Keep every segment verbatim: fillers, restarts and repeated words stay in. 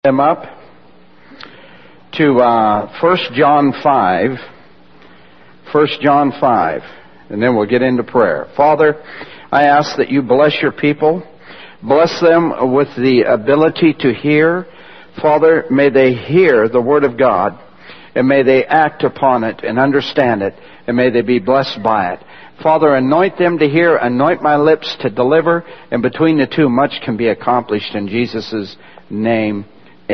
them up to uh, First John five. First John five. And then we'll get into prayer. Father, I ask that you bless your people. Bless them with the ability to hear. Father, may they hear the Word of God, and may they act upon it and understand it, and may they be blessed by it. Father, anoint them to hear, anoint my lips to deliver, and between the two much can be accomplished in Jesus' name.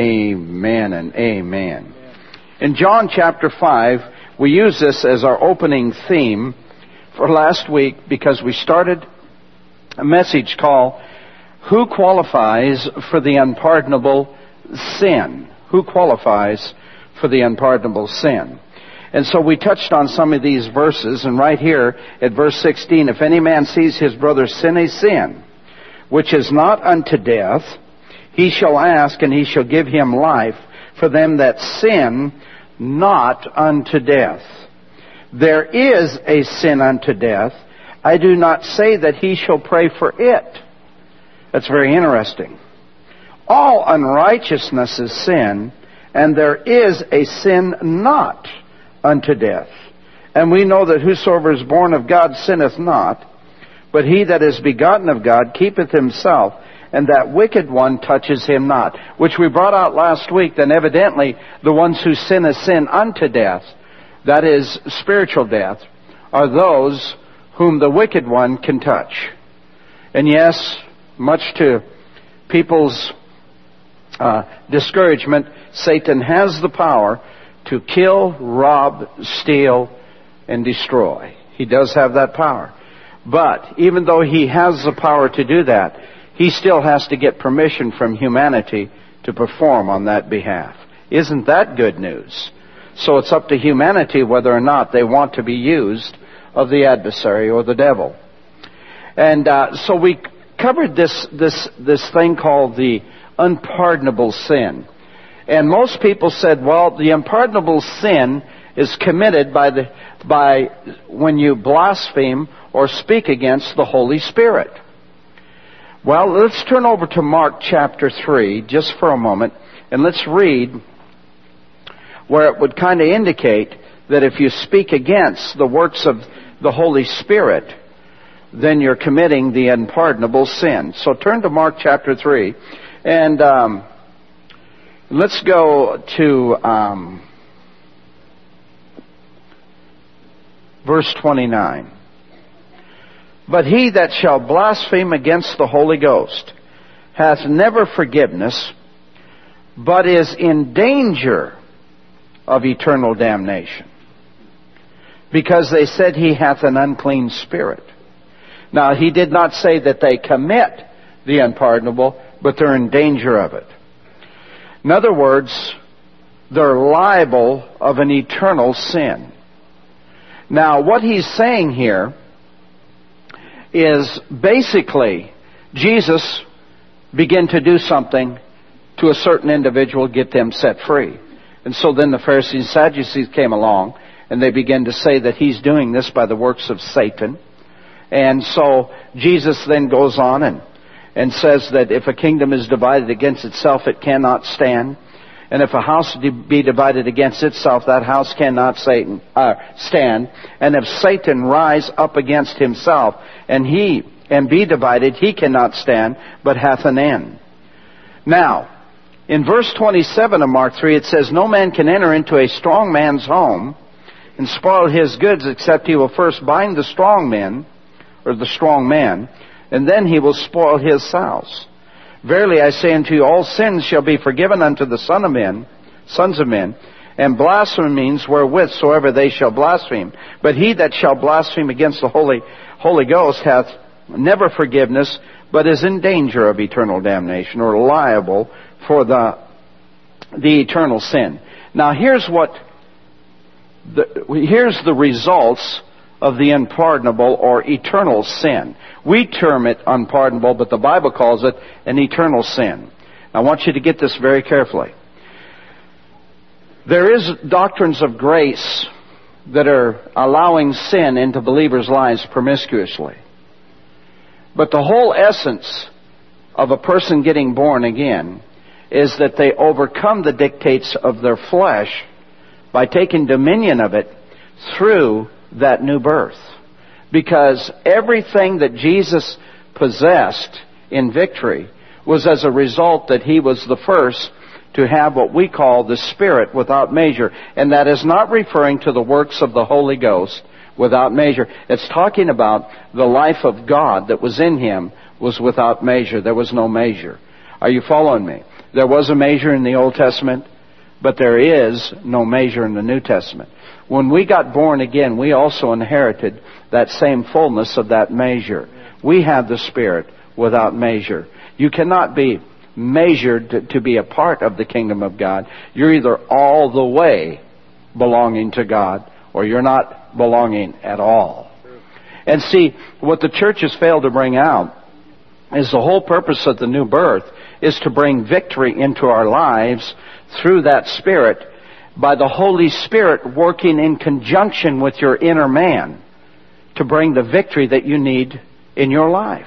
Amen and amen. In John chapter five, we use this as our opening theme for last week because we started a message called Who Qualifies for the Unpardonable Sin? Who qualifies for the unpardonable sin? And so we touched on some of these verses, and right here at verse sixteen, if any man sees his brother sin a sin, which is not unto death, he shall ask, and he shall give him life for them that sin not unto death. There is a sin unto death. I do not say that he shall pray for it. That's very interesting. All unrighteousness is sin, and there is a sin not unto death. And we know that whosoever is born of God sinneth not, but he that is begotten of God keepeth himself, and that wicked one touches him not. Which we brought out last week, then evidently the ones who sin a sin unto death, that is spiritual death, are those whom the wicked one can touch. And yes, much to people's uh, discouragement, Satan has the power to kill, rob, steal, and destroy. He does have that power. But even though he has the power to do that, he still has to get permission from humanity to perform on that behalf. Isn't that good news? So it's up to humanity whether or not they want to be used of the adversary or the devil. And uh, so we covered this this this thing called the unpardonable sin. And most people said, well, the unpardonable sin is committed by the by when you blaspheme or speak against the Holy Spirit. Well, let's turn over to Mark chapter three just for a moment, and let's read where it would kind of indicate that if you speak against the works of the Holy Spirit, then you're committing the unpardonable sin. So turn to Mark chapter three, and um, let's go to um, verse twenty-nine. But he that shall blaspheme against the Holy Ghost hath never forgiveness, but is in danger of eternal damnation, because they said he hath an unclean spirit. Now, he did not say that they commit the unpardonable, but they're in danger of it. In other words, they're liable of an eternal sin. Now, what he's saying here is basically Jesus began to do something to a certain individual, get them set free. And so then the Pharisees and Sadducees came along, and they began to say that he's doing this by the works of Satan. And so Jesus then goes on and, and says that if a kingdom is divided against itself, it cannot stand. And if a house be divided against itself, that house cannot Satan, uh, stand. And if Satan rise up against himself, and he and be divided, he cannot stand, but hath an end. Now, in verse twenty-seven of Mark three, it says, no man can enter into a strong man's home and spoil his goods, except he will first bind the strong men, or the strong man, and then he will spoil his house. Verily I say unto you, all sins shall be forgiven unto the son of men, sons of men, and blasphemies wherewith soever they shall blaspheme. But he that shall blaspheme against the Holy Holy Ghost hath never forgiveness, but is in danger of eternal damnation, or liable for the the eternal sin. Now here's what the, here's the results of the unpardonable or eternal sin. We term it unpardonable, but the Bible calls it an eternal sin. I want you to get this very carefully. There is doctrines of grace that are allowing sin into believers' lives promiscuously. But the whole essence of a person getting born again is that they overcome the dictates of their flesh by taking dominion of it through that new birth. Because everything that Jesus possessed in victory was as a result that He was the first to have what we call the Spirit without measure. And that is not referring to the works of the Holy Ghost without measure. It's talking about the life of God that was in Him was without measure. There was no measure. Are you following me? There was a measure in the Old Testament, but there is no measure in the New Testament. When we got born again, we also inherited that same fullness of that measure. We have the Spirit without measure. You cannot be measured to, to be a part of the kingdom of God. You're either all the way belonging to God, or you're not belonging at all. And see, what the church has failed to bring out is the whole purpose of the new birth is to bring victory into our lives through that Spirit, by the Holy Spirit working in conjunction with your inner man to bring the victory that you need in your life.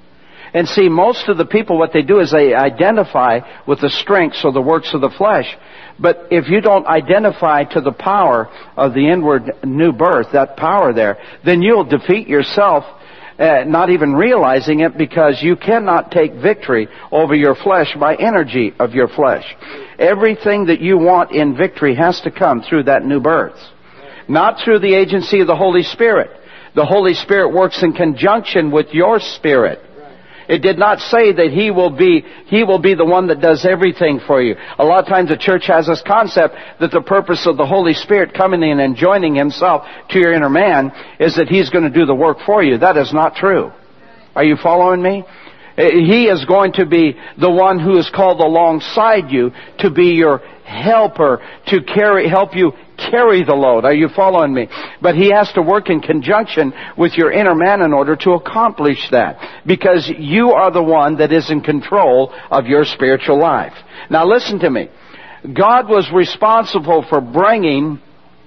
And see, most of the people, what they do is they identify with the strengths or the works of the flesh. But if you don't identify to the power of the inward new birth, that power there, then you'll defeat yourself, uh, not even realizing it, because you cannot take victory over your flesh by energy of your flesh. Everything that you want in victory has to come through that new birth. Not through the agency of the Holy Spirit. The Holy Spirit works in conjunction with your spirit. It did not say that He will be, He will be the one that does everything for you. A lot of times the church has this concept that the purpose of the Holy Spirit coming in and joining Himself to your inner man is that He's going to do the work for you. That is not true. Are you following me? He is going to be the one who is called alongside you to be your helper, to carry, help you carry the load. Are you following me? But He has to work in conjunction with your inner man in order to accomplish that. Because you are the one that is in control of your spiritual life. Now listen to me. God was responsible for bringing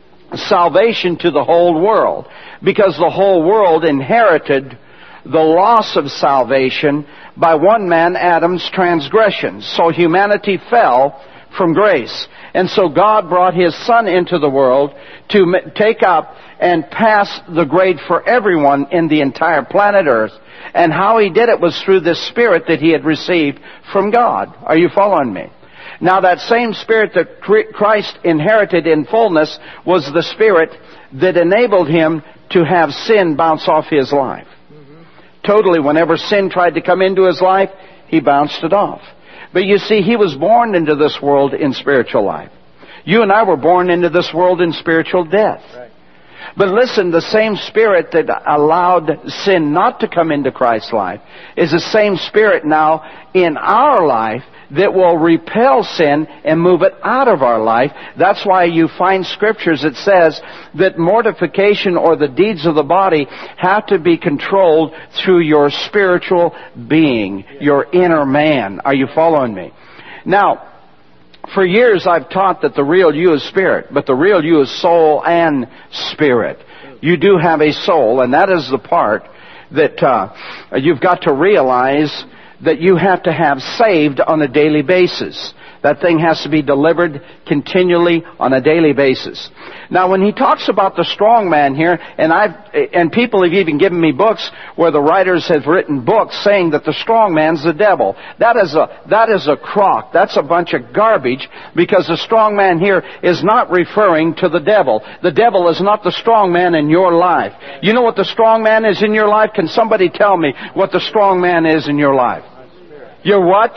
salvation to the whole world, because the whole world inherited the loss of salvation by one man, Adam's transgressions. So humanity fell from grace. And so God brought His Son into the world to take up and pass the grade for everyone in the entire planet Earth. And how He did it was through this Spirit that He had received from God. Are you following me? Now that same Spirit that Christ inherited in fullness was the Spirit that enabled Him to have sin bounce off His life. Totally, whenever sin tried to come into His life, He bounced it off. But you see, He was born into this world in spiritual life. You and I were born into this world in spiritual death. Right. But listen, the same Spirit that allowed sin not to come into Christ's life is the same Spirit now in our life that will repel sin and move it out of our life. That's why you find scriptures that says that mortification or the deeds of the body have to be controlled through your spiritual being, your inner man. Are you following me? Now, for years I've taught that the real you is spirit, but the real you is soul and spirit. You do have a soul, and that is the part that uh, you've got to realize that you have to have saved on a daily basis. That thing has to be delivered continually on a daily basis. Now, when he talks about the strong man here, and I've and people have even given me books where the writers have written books saying that the strong man's the devil. That is a that is a crock. That's a bunch of garbage, because the strong man here is not referring to the devil. The devil is not the strong man in your life. You know what the strong man is in your life? Can somebody tell me what the strong man is in your life? Your what?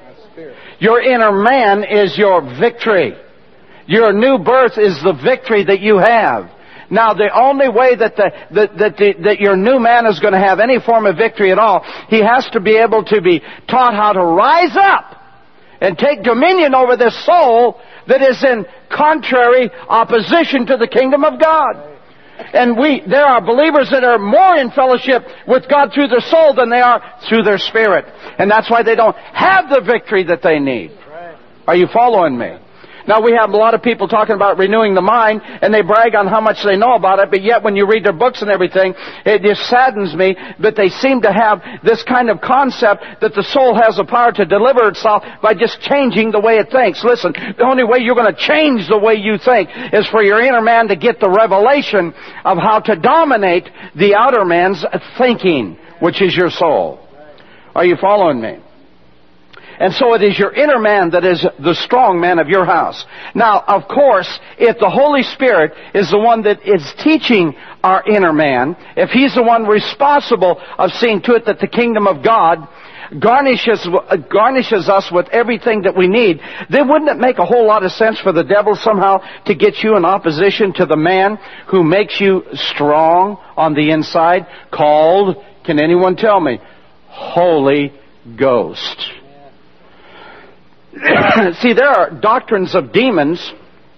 Your inner man is your victory. Your new birth is the victory that you have. Now, the only way that the, that, that, the, that your new man is going to have any form of victory at all, he has to be able to be taught how to rise up and take dominion over this soul that is in contrary opposition to the kingdom of God. And we, there are believers that are more in fellowship with God through their soul than they are through their spirit. And that's why they don't have the victory that they need. Are you following me? Now, we have a lot of people talking about renewing the mind, and they brag on how much they know about it, but yet when you read their books and everything, it just saddens me that they seem to have this kind of concept that the soul has the power to deliver itself by just changing the way it thinks. Listen, the only way you're going to change the way you think is for your inner man to get the revelation of how to dominate the outer man's thinking, which is your soul. Are you following me? And so it is your inner man that is the strong man of your house. Now, of course, if the Holy Spirit is the one that is teaching our inner man, if He's the one responsible of seeing to it that the kingdom of God garnishes, garnishes us with everything that we need, then wouldn't it make a whole lot of sense for the devil somehow to get you in opposition to the man who makes you strong on the inside, called, can anyone tell me, Holy Ghost? See, there are doctrines of demons,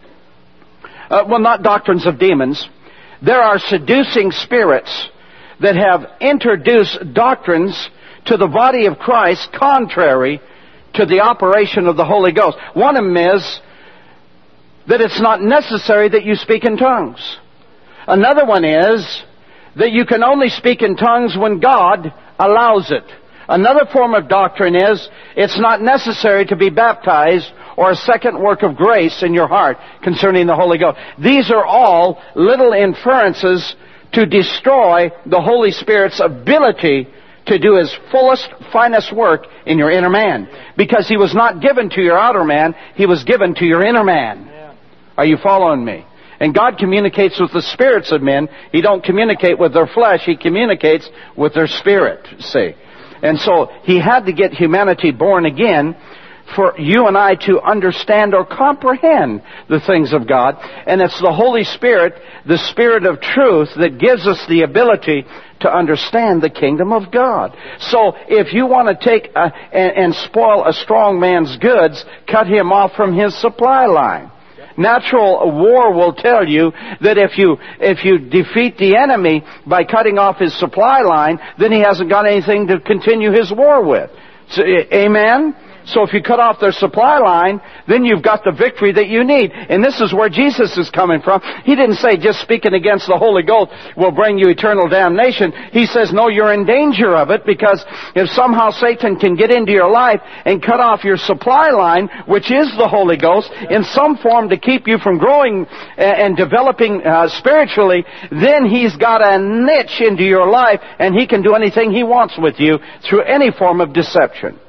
uh, well, not doctrines of demons. There are seducing spirits that have introduced doctrines to the body of Christ contrary to the operation of the Holy Ghost. One of them is that it's not necessary that you speak in tongues. Another one is that you can only speak in tongues when God allows it. Another form of doctrine is it's not necessary to be baptized or a second work of grace in your heart concerning the Holy Ghost. These are all little inferences to destroy the Holy Spirit's ability to do His fullest, finest work in your inner man. Because He was not given to your outer man, He was given to your inner man. Are you following me? And God communicates with the spirits of men. He don't communicate with their flesh. He communicates with their spirit, see. And so He had to get humanity born again for you and I to understand or comprehend the things of God. And it's the Holy Spirit, the Spirit of truth, that gives us the ability to understand the kingdom of God. So if you want to take a, and, and spoil a strong man's goods, cut him off from his supply line. Natural war will tell you that if you if you defeat the enemy by cutting off his supply line, then he hasn't got anything to continue his war with. So, amen? So if you cut off their supply line, then you've got the victory that you need. And this is where Jesus is coming from. He didn't say just speaking against the Holy Ghost will bring you eternal damnation. He says, no, you're in danger of it, because if somehow Satan can get into your life and cut off your supply line, which is the Holy Ghost, in some form to keep you from growing and developing uh, spiritually, then he's got a niche into your life, and he can do anything he wants with you through any form of deception.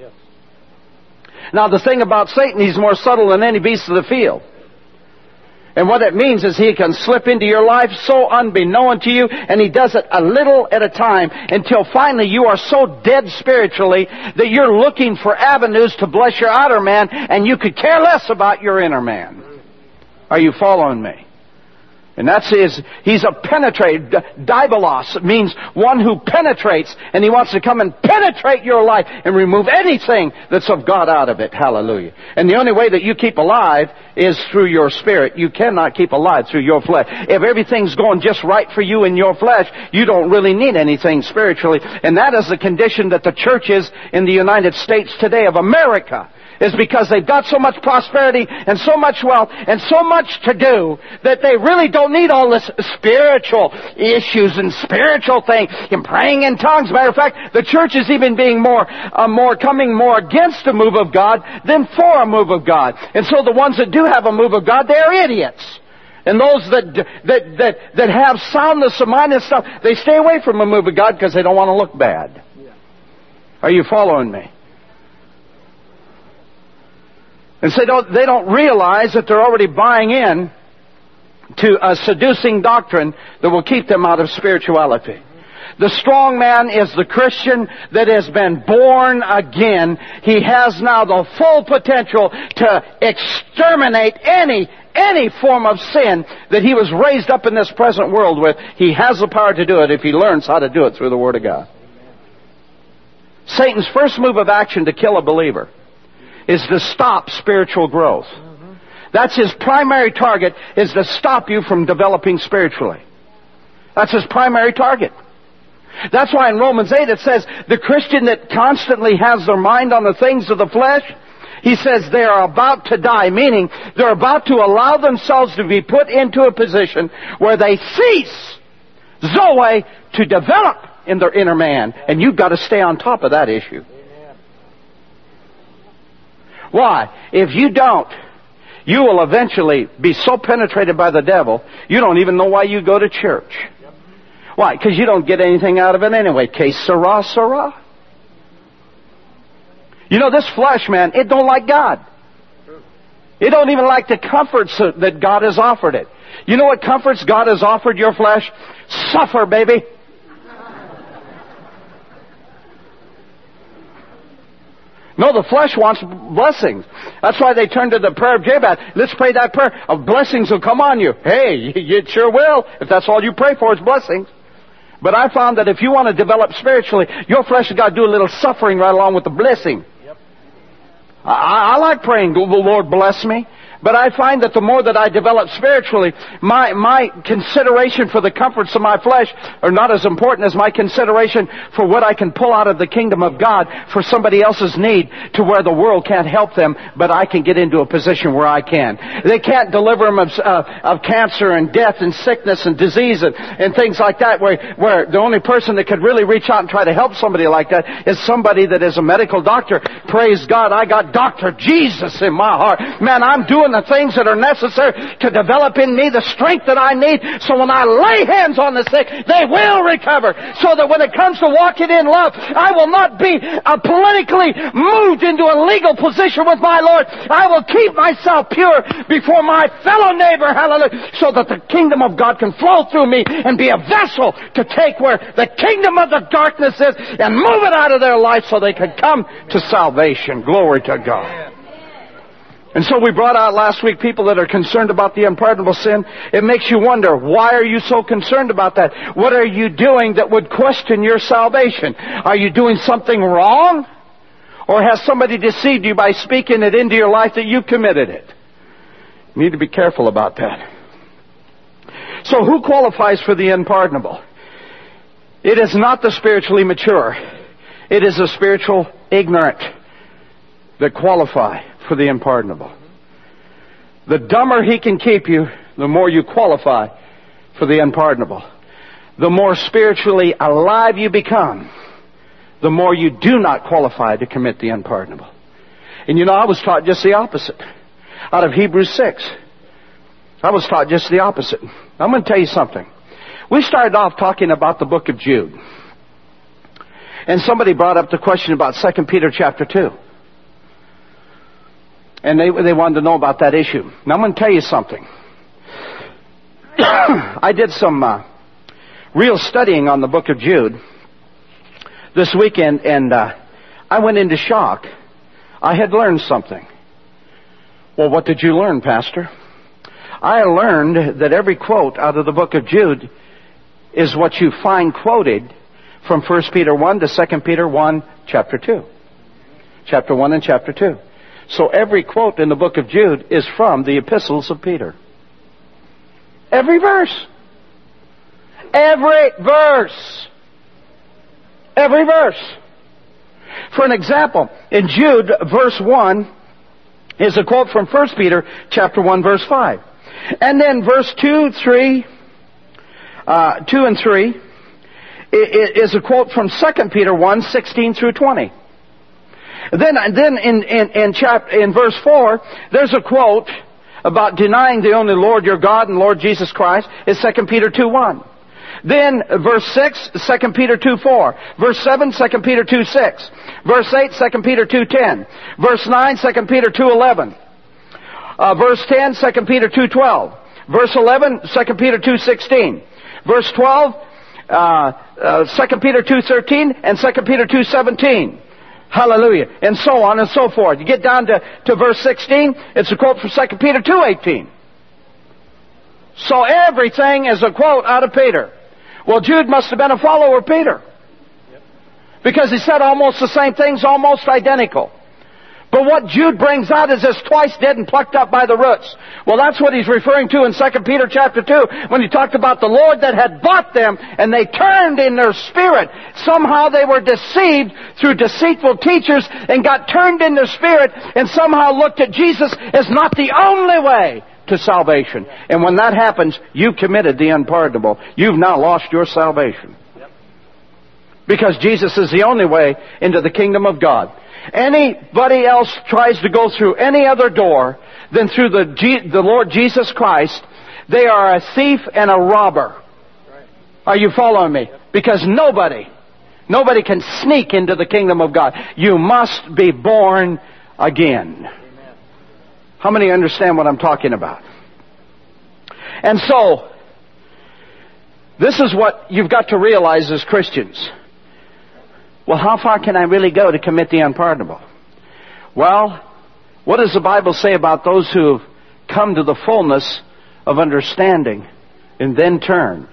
Now, the thing about Satan, he's more subtle than any beast of the field. And what it means is he can slip into your life so unbeknown to you, and he does it a little at a time until finally you are so dead spiritually that you're looking for avenues to bless your outer man, and you could care less about your inner man. Are you following me? And that's his, he's a penetrator. Diabolos means one who penetrates, and he wants to come and penetrate your life and remove anything that's of God out of it. Hallelujah. And the only way that you keep alive is through your spirit. You cannot keep alive through your flesh. If everything's going just right for you in your flesh, you don't really need anything spiritually. And that is the condition that the church is in the United States today of America. Is because they've got so much prosperity and so much wealth and so much to do that they really don't need all this spiritual issues and spiritual things and praying in tongues. Matter of fact, the church is even being more, uh, more coming more against a move of God than for a move of God. And so the ones that do have a move of God, they're idiots. And those that that that that have soundness of mind and stuff, they stay away from a move of God because they don't want to look bad. Are you following me? And so they don't, they don't realize that they're already buying in to a seducing doctrine that will keep them out of spirituality. The strong man is the Christian that has been born again. He has now the full potential to exterminate any, any form of sin that he was raised up in this present world with. He has the power to do it if he learns how to do it through the Word of God. Satan's first move of action to kill a believer is to stop spiritual growth. Mm-hmm. That's his primary target, is to stop you from developing spiritually. That's his primary target. That's why in Romans eight it says, the Christian that constantly has their mind on the things of the flesh, He says they are about to die, meaning they're about to allow themselves to be put into a position where they cease, Zoe, to develop in their inner man. And you've got to stay on top of that issue. Why? If you don't, you will eventually be so penetrated by the devil, you don't even know why you go to church. Why? Because you don't get anything out of it anyway. Que sera, sera. You know, this flesh, man, it don't like God. It don't even like the comforts that God has offered it. You know what comforts God has offered your flesh? Suffer, baby. No, the flesh wants blessings. That's why they turn to the prayer of Jabez. Let's pray that prayer of blessings will come on you. Hey, it sure will, if that's all you pray for is blessings. But I found that if you want to develop spiritually, your flesh has got to do a little suffering right along with the blessing. Yep. I, I like praying, the Lord bless me. But I find that the more that I develop spiritually, my, my consideration for the comforts of my flesh are not as important as my consideration for what I can pull out of the kingdom of God for somebody else's need, to where the world can't help them, but I can get into a position where I can. They can't deliver them of, uh, of cancer and death and sickness and disease and, and things like that, where, where the only person that could really reach out and try to help somebody like that is somebody that is a medical doctor. Praise God, I got Doctor Jesus in my heart. Man, I'm doing the things that are necessary to develop in me the strength that I need, so when I lay hands on the sick, they will recover. So that when it comes to walking in love, I will not be uh, politically moved into a legal position with my Lord. I will keep myself pure before my fellow neighbor, hallelujah, so that the kingdom of God can flow through me and be a vessel to take where the kingdom of the darkness is and move it out of their life so they can come to salvation. Glory to God. And so we brought out last week people that are concerned about the unpardonable sin. It makes you wonder, why are you so concerned about that? What are you doing that would question your salvation? Are you doing something wrong? Or has somebody deceived you by speaking it into your life that you committed it? You need to be careful about that. So who qualifies for the unpardonable? It is not the spiritually mature. It is the spiritual ignorant that qualify for the unpardonable. The dumber he can keep you, the more you qualify for the unpardonable. The more spiritually alive you become, the more you do not qualify to commit the unpardonable. And you know, I was taught just the opposite. Out of Hebrews six, I was taught just the opposite. I'm going to tell you something. We started off talking about the book of Jude. And somebody brought up the question about Second Peter chapter two. And they they wanted to know about that issue. Now I'm going to tell you something. I did some uh, real studying on the book of Jude this weekend, and uh, I went into shock. I had learned something. Well, what did you learn, Pastor? I learned that every quote out of the book of Jude is what you find quoted from First Peter one to Second Peter one, chapter two. Chapter one and chapter two. So every quote in the book of Jude is from the epistles of Peter. Every verse. Every verse. Every verse. For an example, in Jude, verse one is a quote from First Peter chapter one, verse five. And then verse two, three, uh, two and three is a quote from Second Peter one, sixteen through twenty. Then, then in, in, in, chapter, in verse four, there's a quote about denying the only Lord your God and Lord Jesus Christ, is Second Peter two, one. Then, verse six, Second Peter two, four. Verse seven, Second Peter two, six. Verse eight, Second Peter two, ten. Verse nine, Second Peter two, eleven. Uh, verse ten, Second Peter two, twelve. Verse eleven, Second Peter two, sixteen. Verse twelve, uh, uh, Second Peter two, thirteen, and Second Peter two, seventeen. Hallelujah. And so on and so forth. You get down to, to verse sixteen, it's a quote from Second Peter two, eighteen. So everything is a quote out of Peter. Well, Jude must have been a follower of Peter, because he said almost the same things, almost identical. But what Jude brings out is this twice dead and plucked up by the roots. Well, that's what he's referring to in Second Peter chapter two, when he talked about the Lord that had bought them, and they turned in their spirit. Somehow they were deceived through deceitful teachers and got turned in their spirit, and somehow looked at Jesus as not the only way to salvation. And when that happens, you've committed the unpardonable. You've now lost your salvation. Because Jesus is the only way into the kingdom of God. Anybody else tries to go through any other door than through the, G- the Lord Jesus Christ, they are a thief and a robber. Are you following me? Because nobody, nobody can sneak into the kingdom of God. You must be born again. How many understand what I'm talking about? And so, this is what you've got to realize as Christians. Well, how far can I really go to commit the unpardonable? Well, what does the Bible say about those who have come to the fullness of understanding and then turn?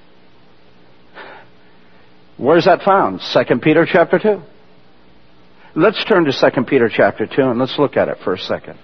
Where's that found? Second Peter chapter two. Let's turn to Second Peter chapter two and let's look at it for a second.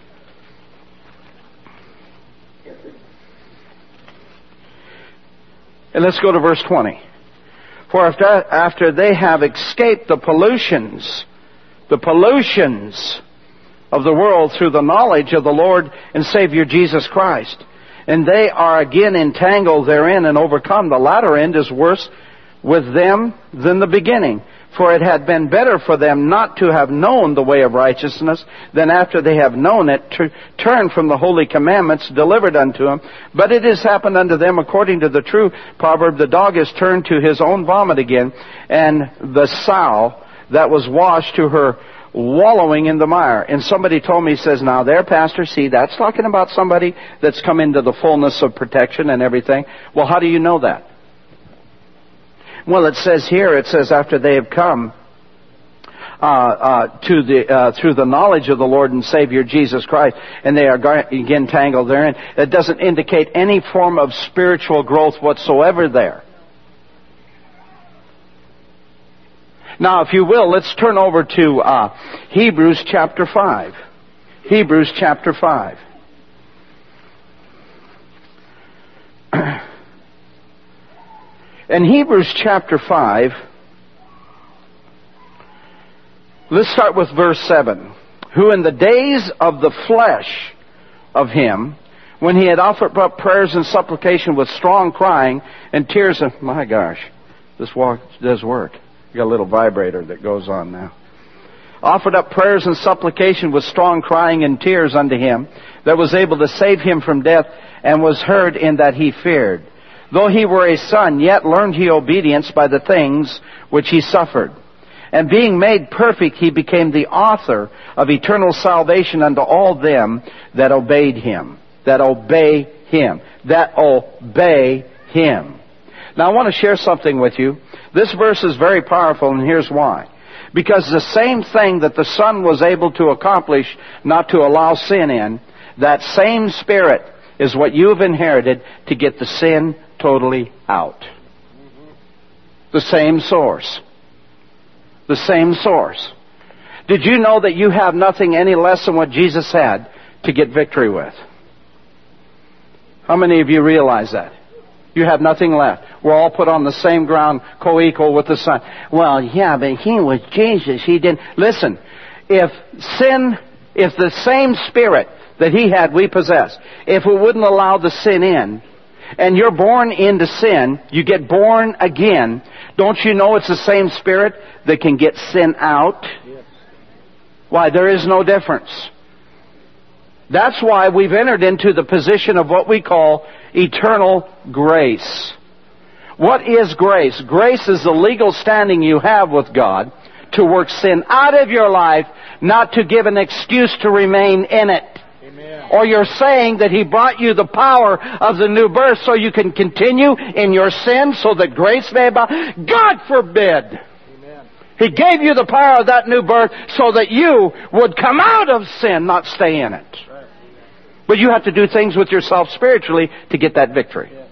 And let's go to verse twenty. For after, after they have escaped the pollutions, the pollutions of the world through the knowledge of the Lord and Savior Jesus Christ, and they are again entangled therein and overcome, the latter end is worse with them than the beginning. For it had been better for them not to have known the way of righteousness than after they have known it to turn from the holy commandments delivered unto them. But it has happened unto them according to the true proverb, the dog is turned to his own vomit again, and the sow that was washed to her wallowing in the mire. And somebody told me, he says, now there, Pastor, see, that's talking about somebody that's come into the fullness of protection and everything. Well, how do you know that? Well, it says here, it says after they have come uh, uh, to the uh, through the knowledge of the Lord and Savior Jesus Christ, and they are again tangled therein. It doesn't indicate any form of spiritual growth whatsoever there. Now, if you will, let's turn over to uh, Hebrews chapter five. Hebrews chapter five. In Hebrews chapter five, let's start with verse seven. Who in the days of the flesh of him, when he had offered up prayers and supplication with strong crying and tears of... My gosh, this walk does work. You got a little vibrator that goes on now. Offered up prayers and supplication with strong crying and tears unto him, that was able to save him from death, and was heard in that he feared. Though he were a son, yet learned he obedience by the things which he suffered. And being made perfect, he became the author of eternal salvation unto all them that obeyed him. That obey him. That obey him. Now I want to share something with you. This verse is very powerful, and here's why. Because the same thing that the Son was able to accomplish, not to allow sin in, that same Spirit is what you have inherited to get the sin totally out. The same source. The same source. Did you know that you have nothing any less than what Jesus had to get victory with? How many of you realize that? You have nothing left. We're all put on the same ground, co-equal with the Son. Well, yeah, but he was Jesus. He didn't. Listen, if sin, if the same Spirit that he had we possess, if it wouldn't allow the sin in, and you're born into sin, you get born again, don't you know it's the same Spirit that can get sin out? Yes. Why, there is no difference. That's why we've entered into the position of what we call eternal grace. What is grace? Grace is the legal standing you have with God to work sin out of your life, not to give an excuse to remain in it. Or you're saying that He brought you the power of the new birth so you can continue in your sin so that grace may abound. God forbid! Amen. He gave you the power of that new birth so that you would come out of sin, not stay in it. Right. But you have to do things with yourself spiritually to get that victory. Yeah.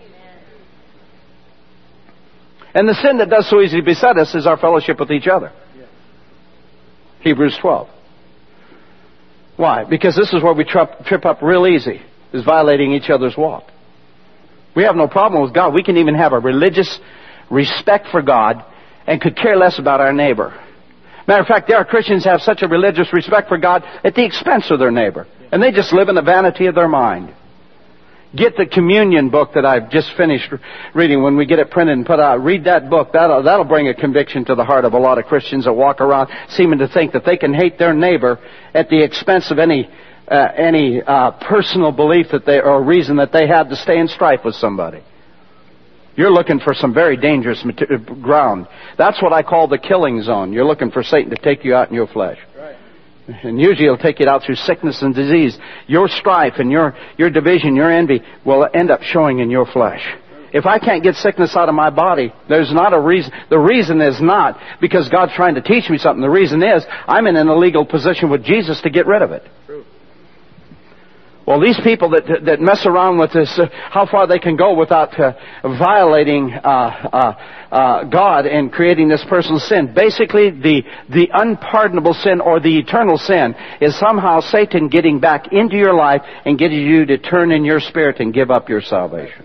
And the sin that does so easily beset us is our fellowship with each other. Yeah. Hebrews twelve. Why? Because this is where we trip, trip up real easy, is violating each other's walk. We have no problem with God. We can even have a religious respect for God and could care less about our neighbor. Matter of fact, there are Christians who have such a religious respect for God at the expense of their neighbor. And they just live in the vanity of their mind. Get the communion book that I've just finished reading. When we get it printed and put out, read that book. That'll, that'll bring a conviction to the heart of a lot of Christians that walk around seeming to think that they can hate their neighbor at the expense of any uh, any uh, personal belief that they or reason that they have to stay in strife with somebody. You're looking for some very dangerous mater- ground. That's what I call the killing zone. You're looking for Satan to take you out in your flesh. And usually he'll take it out through sickness and disease. Your strife and your, your division, your envy will end up showing in your flesh. If I can't get sickness out of my body, there's not a reason. The reason is not because God's trying to teach me something. The reason is I'm in an illegal position with Jesus to get rid of it. True. Well, these people that that mess around with this, uh, how far they can go without uh, violating uh, uh, uh, God and creating this personal sin. Basically, the the unpardonable sin or the eternal sin is somehow Satan getting back into your life and getting you to turn in your spirit and give up your salvation.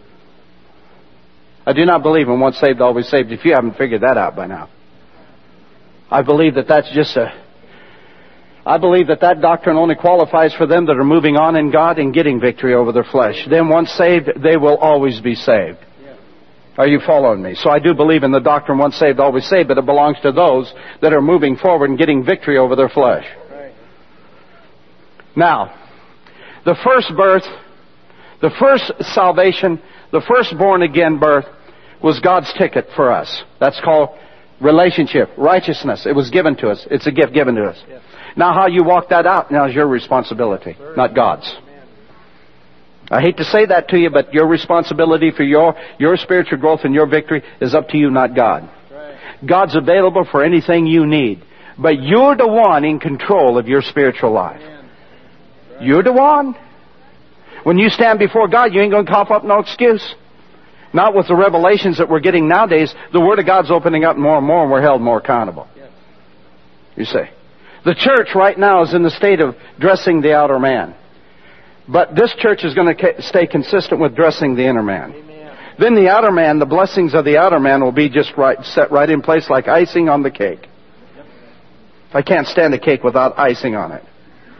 I do not believe in once saved, always saved, if you haven't figured that out by now. I believe that that's just a... I believe that that doctrine only qualifies for them that are moving on in God and getting victory over their flesh. Then once saved, they will always be saved. Are you following me? So I do believe in the doctrine once saved, always saved, but it belongs to those that are moving forward and getting victory over their flesh. Now, the first birth, the first salvation, the first born again birth was God's ticket for us. That's called relationship, righteousness. It was given to us. It's a gift given to us. Yes. Now how you walk that out now is your responsibility, not God's. I hate to say that to you, but your responsibility for your, your spiritual growth and your victory is up to you, not God. God's available for anything you need. But you're the one in control of your spiritual life. You're the one. When you stand before God, you ain't going to cough up no excuse. Not with the revelations that we're getting nowadays. The Word of God's opening up more and more, and we're held more accountable. You see. The church right now is in the state of dressing the outer man. But this church is going to stay consistent with dressing the inner man. Amen. Then the outer man, the blessings of the outer man will be just right, set right in place like icing on the cake. I can't stand a cake without icing on it.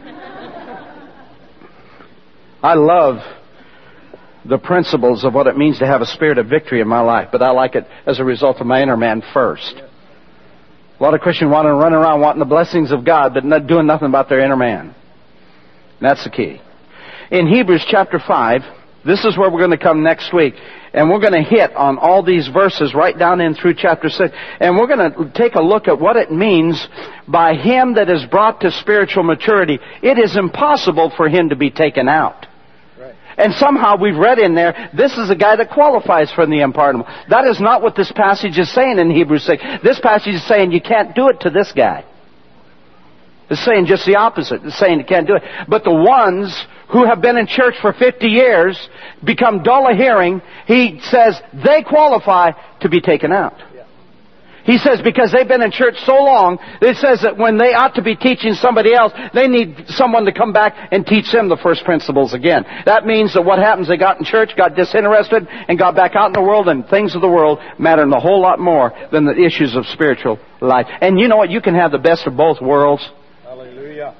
I love the principles of what it means to have a spirit of victory in my life, but I like it as a result of my inner man first. A lot of Christians want to run around wanting the blessings of God, but not doing nothing about their inner man. And that's the key. In Hebrews chapter five, this is where we're going to come next week. And we're going to hit on all these verses right down in through chapter six. And we're going to take a look at what it means by him that is brought to spiritual maturity. It is impossible for him to be taken out. And somehow we've read in there, this is a guy that qualifies for the unpardonable. That is not what this passage is saying in Hebrews six. This passage is saying you can't do it to this guy. It's saying just the opposite. It's saying you can't do it. But the ones who have been in church for fifty years, become dull of hearing, he says they qualify to be taken out. He says because they've been in church so long, it says that when they ought to be teaching somebody else, they need someone to come back and teach them the first principles again. That means that what happens, they got in church, got disinterested, and got back out in the world, and things of the world matter a whole lot more than the issues of spiritual life. And you know what? You can have the best of both worlds. Hallelujah.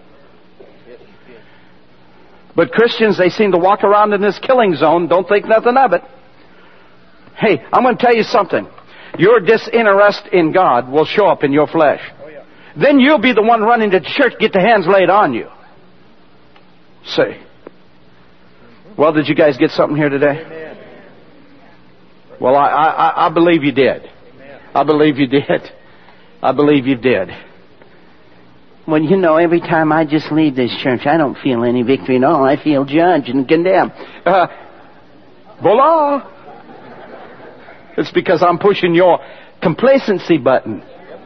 But Christians, they seem to walk around in this killing zone, don't think nothing of it. Hey, I'm going to tell you something. Your disinterest in God will show up in your flesh. Oh, yeah. Then you'll be the one running to church, get the hands laid on you. Say. Well, did you guys get something here today? Amen. Well, I, I, I believe you did. Amen. I believe you did. I believe you did. Well, you know, every time I just leave this church, I don't feel any victory at all. I feel judged and condemned. Uh, voila! It's because I'm pushing your complacency button.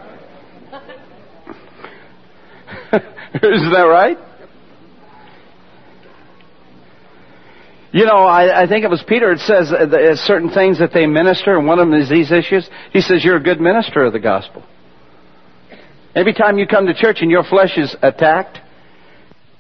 Isn't that right? You know, I, I think it was Peter. It says uh, certain things that they minister, and one of them is these issues. He says, you're a good minister of the gospel. Every time you come to church and your flesh is attacked,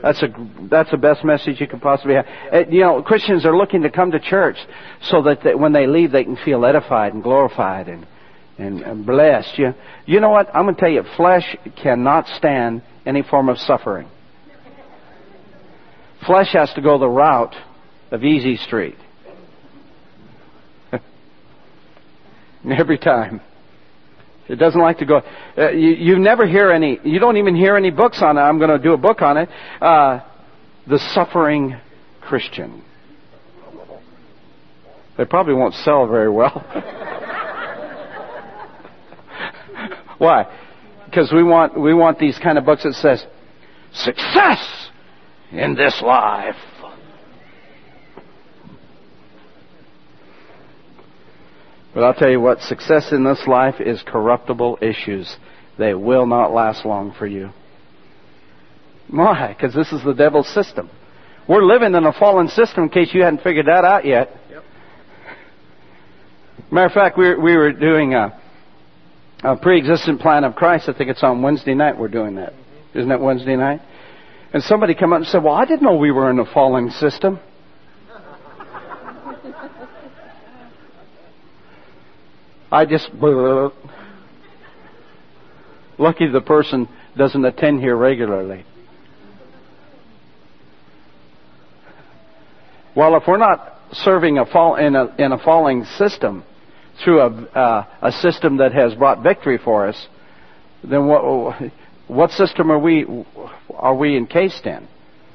That's a that's the best message you can possibly have. Uh, you know, Christians are looking to come to church so that they, when they leave, they can feel edified and glorified and and, and blessed. You, you know what? I'm going to tell you, flesh cannot stand any form of suffering. Flesh has to go the route of easy street. Every time. It doesn't like to go. Uh, you, you never hear any, you don't even hear any books on it. I'm going to do a book on it. Uh, the Suffering Christian. They probably won't sell very well. Why? Because we want, we want these kind of books that says, success in this life. But I'll tell you what, success in this life is corruptible issues. They will not last long for you. Why? Because this is the devil's system. We're living in a fallen system, in case you hadn't figured that out yet. Yep. Matter of fact, we were, we were doing a, a pre-existent plan of Christ. I think it's on Wednesday night we're doing that. Isn't it Wednesday night? And somebody come up and said, well, I didn't know we were in a fallen system. I just... Lucky the person doesn't attend here regularly. Well, if we're not serving a fall in a in a falling system through a uh, a system that has brought victory for us, then what what system are we are we encased in?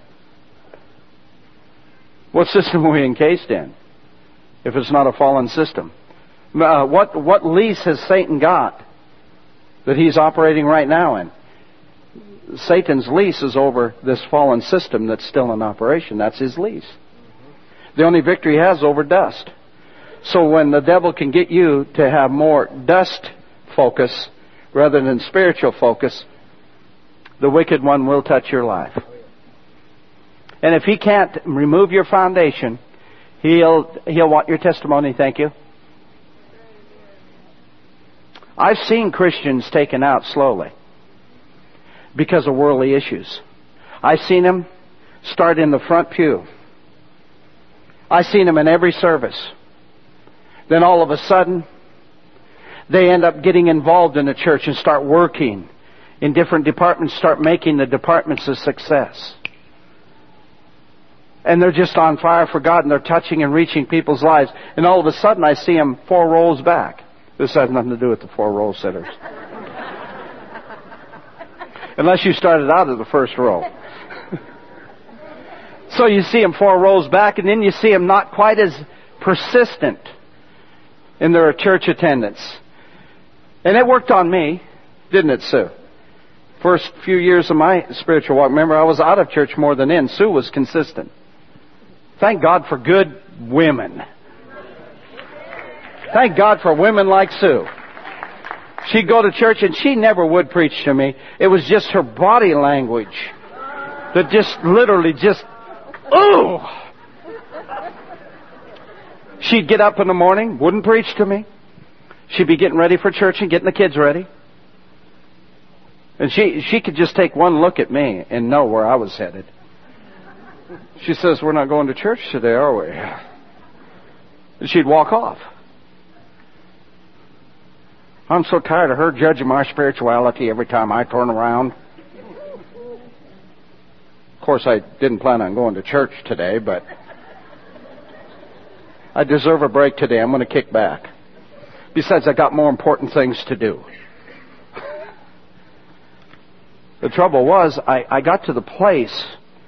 What system are we encased in? If it's not a fallen system. Uh, what what lease has Satan got that he's operating right now in? Satan's lease is over this fallen system that's still in operation. That's his lease. The only victory he has over dust. So when the devil can get you to have more dust focus rather than spiritual focus, the wicked one will touch your life. And if he can't remove your foundation, he'll he'll want your testimony. Thank you. I've seen Christians taken out slowly because of worldly issues. I've seen them start in the front pew. I've seen them in every service. Then all of a sudden, they end up getting involved in the church and start working in different departments, start making the departments a success. And they're just on fire for God, and they're touching and reaching people's lives. And all of a sudden, I see them four rows back. This has nothing to do with the four row sitters. Unless you started out at the first row. So you see them four rows back, and then you see them not quite as persistent in their church attendance. And it worked on me, didn't it, Sue? First few years of my spiritual walk, remember, I was out of church more than in. Sue was consistent. Thank God for good women. Thank God for women like Sue. She'd go to church and she never would preach to me. It was just her body language that just literally just, ooh! She'd get up in the morning, wouldn't preach to me. She'd be getting ready for church and getting the kids ready. And she she could just take one look at me and know where I was headed. She says, we're not going to church today, are we? And she'd walk off. I'm so tired of her judging my spirituality every time I turn around. Of course, I didn't plan on going to church today, but I deserve a break today. I'm going to kick back. Besides, I got more important things to do. The trouble was, I, I got to the place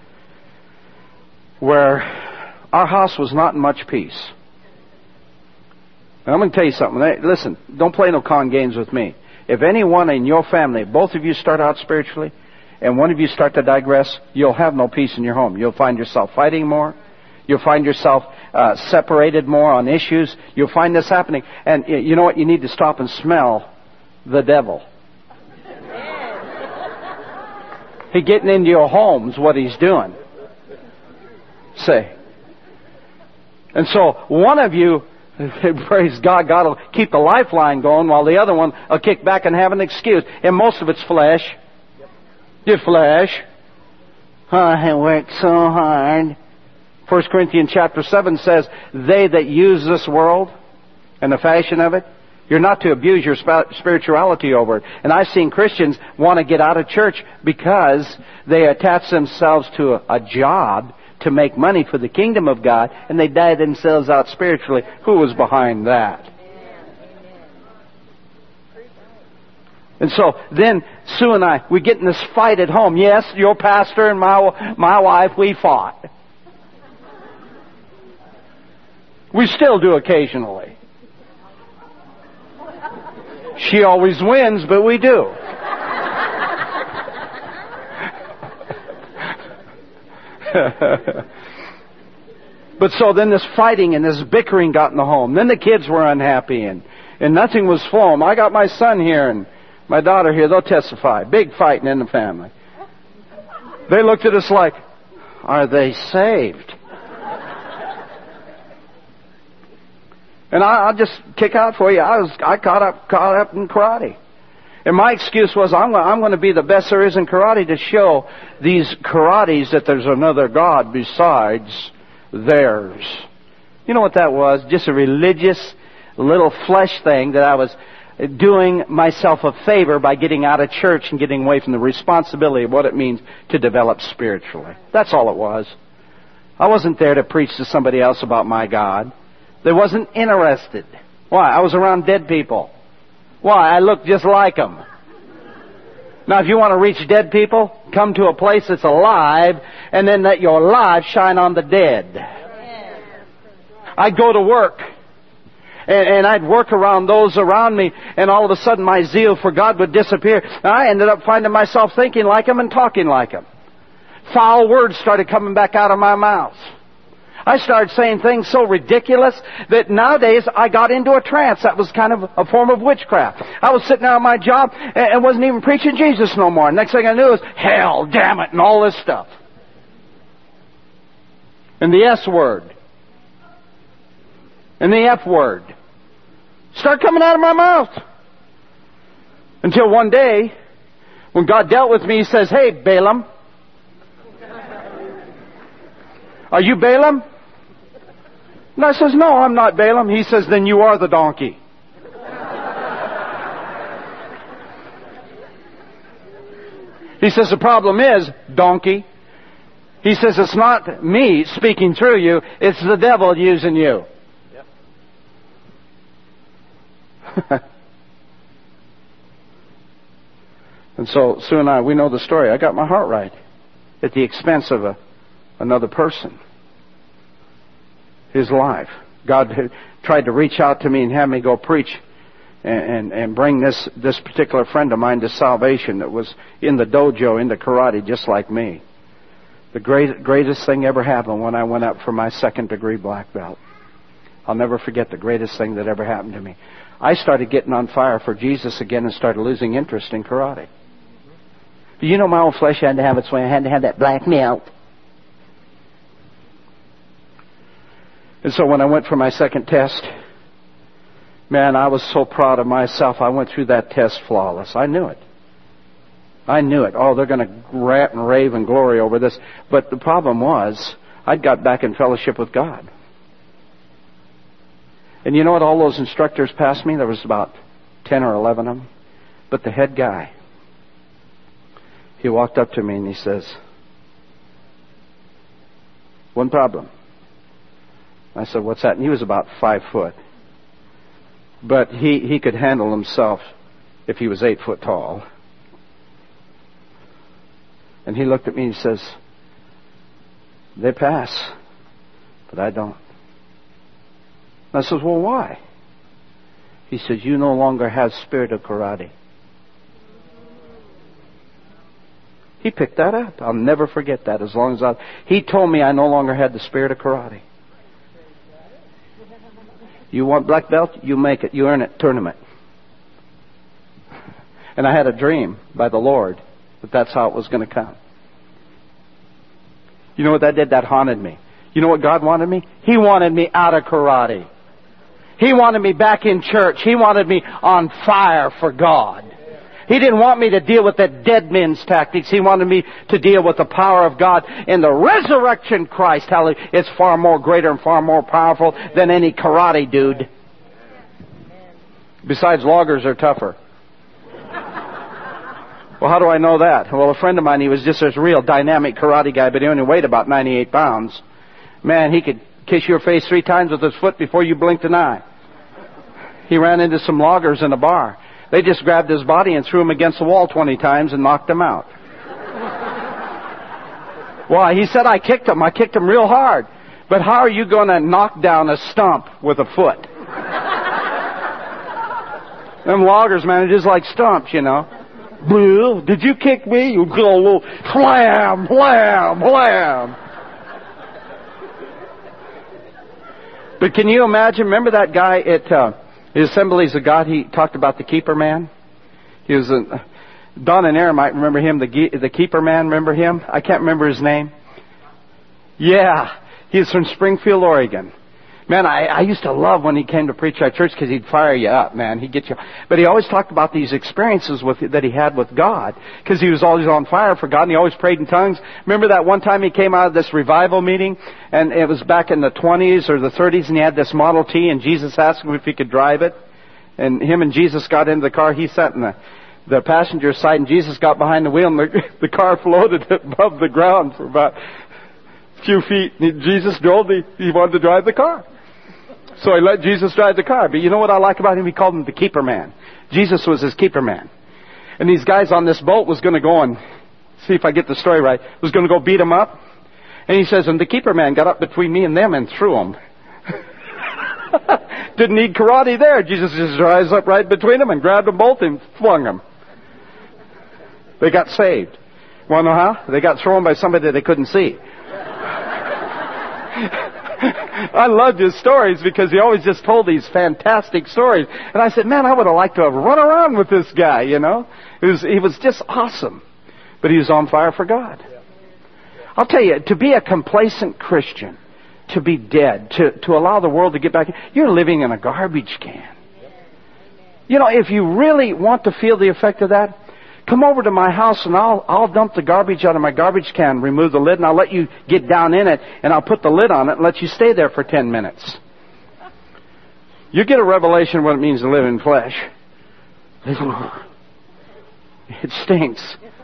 where our house was not in much peace. And I'm going to tell you something. Listen, don't play no con games with me. If anyone in your family, both of you start out spiritually, and one of you start to digress, you'll have no peace in your home. You'll find yourself fighting more. You'll find yourself uh, separated more on issues. You'll find this happening. And you know what? You need to stop and smell the devil. He's getting into your homes, what he's doing. Say. And so one of you, praise God, God will keep the lifeline going while the other one will kick back and have an excuse. And most of it's flesh. Your flesh. Oh, I worked so hard. First Corinthians chapter seven says, they that use this world and the fashion of it, you're not to abuse your spirituality over it. And I've seen Christians want to get out of church because they attach themselves to a, a job to make money for the kingdom of God, and they die themselves out spiritually. Who was behind that? And so then Sue and I, we get in this fight at home. Yes, your pastor and my my wife, we fought. We still do occasionally. She always wins, but we do. But so then this fighting and this bickering got in the home. Then the kids were unhappy and, and nothing was flowing. I got my son here and my daughter here. They'll testify. Big fighting in the family. They looked at us like, are they saved? And I, I'll just kick out for you. I was I caught up caught up in karate. And my excuse was, I'm going, I'm going to be the best there is in karate to show these karates that there's another God besides theirs. You know what that was? Just a religious little flesh thing that I was doing myself a favor by getting out of church and getting away from the responsibility of what it means to develop spiritually. That's all it was. I wasn't there to preach to somebody else about my God. They wasn't interested. Why? I was around dead people. Why? I looked just like them. Now, if you want to reach dead people, come to a place that's alive, and then let your light shine on the dead. I'd go to work, and, and I'd work around those around me, and all of a sudden my zeal for God would disappear. And I ended up finding myself thinking like them and talking like them. Foul words started coming back out of my mouth. I started saying things so ridiculous that nowadays I got into a trance. That was kind of a form of witchcraft. I was sitting there on my job and wasn't even preaching Jesus no more. Next thing I knew was, hell, damn it, and all this stuff. And the S word. And the F word. Start coming out of my mouth. Until one day, when God dealt with me, He says, hey, Balaam. Are you Balaam? And I says, no, I'm not Balaam. He says, then you are the donkey. He says, the problem is, donkey. He says, it's not me speaking through you, it's the devil using you. Yep. And so, Sue and I, we know the story. I got my heart right at the expense of a, another person. His life. God had tried to reach out to me and have me go preach and, and, and bring this, this particular friend of mine to salvation that was in the dojo, into karate, just like me. The great, greatest thing ever happened when I went up for my second degree black belt. I'll never forget the greatest thing that ever happened to me. I started getting on fire for Jesus again and started losing interest in karate. You know, my old flesh had to have its way. I had to have that black belt. And so when I went for my second test, man, I was so proud of myself. I went through that test flawless. I knew it. I knew it. Oh, they're going to rant and rave and glory over this. But the problem was, I'd got back in fellowship with God. And you know what? All those instructors passed me. There was about ten or eleven of them. But the head guy, he walked up to me and he says, one problem. I said, what's that? And he was about five foot. But he, he could handle himself if he was eight foot tall. And he looked at me and he says, they pass, but I don't. And I says, well, why? He says, you no longer have spirit of karate. He picked that up. I'll never forget that as long as I... He told me I no longer had the spirit of karate. You want black belt? You make it. You earn it. Tournament. And I had a dream by the Lord that that's how it was going to come. You know what that did? That haunted me. You know what God wanted me? He wanted me out of karate. He wanted me back in church. He wanted me on fire for God. He didn't want me to deal with the dead men's tactics. He wanted me to deal with the power of God in the resurrection Christ. Hallelujah. It's far more greater and far more powerful than any karate dude. Besides, loggers are tougher. Well, how do I know that? Well, a friend of mine, he was just this real dynamic karate guy, but he only weighed about ninety-eight pounds. Man, he could kiss your face three times with his foot before you blinked an eye. He ran into some loggers in a bar. They just grabbed his body and threw him against the wall twenty times and knocked him out. Why? He said, I kicked him. I kicked him real hard. But how are you going to knock down a stump with a foot? Them loggers, man, are just like stumps, you know. Bill, did you kick me? You go a little wham, wham, wham. But can you imagine? Remember that guy at uh, the Assemblies of God? He talked about the keeper man. He was a, Don and Aaron might remember him. The the keeper man, remember him? I can't remember his name. Yeah, he's from Springfield, Oregon. Man, I, I used to love when he came to preach at church because he'd fire you up, man. He'd get you. But he always talked about these experiences with that he had with God because he was always on fire for God and he always prayed in tongues. Remember that one time he came out of this revival meeting and it was back in the twenties or the thirties and he had this Model T and Jesus asked him if he could drive it. And him and Jesus got into the car. He sat in the, the passenger side and Jesus got behind the wheel and the, the car floated above the ground for about a few feet. And Jesus drove the, he wanted to drive the car. So he let Jesus drive the car. But you know what I like about him? He called him the keeper man. Jesus was his keeper man. And these guys on this boat was going to go and, see if I get the story right, was going to go beat him up. And he says, and the keeper man got up between me and them and threw him. Didn't need karate there. Jesus just rise up right between them and grabbed them both and flung them. They got saved. Want to know how? They got thrown by somebody that they couldn't see. I loved his stories because he always just told these fantastic stories. And I said, man, I would have liked to have run around with this guy, you know. He was, he was just awesome. But he was on fire for God. I'll tell you, to be a complacent Christian, to be dead, to, to allow the world to get back, you're living in a garbage can. You know, if you really want to feel the effect of that, come over to my house and I'll I'll dump the garbage out of my garbage can, remove the lid, and I'll let you get down in it, and I'll put the lid on it and let you stay there for ten minutes. You get a revelation of what it means to live in flesh. It stinks.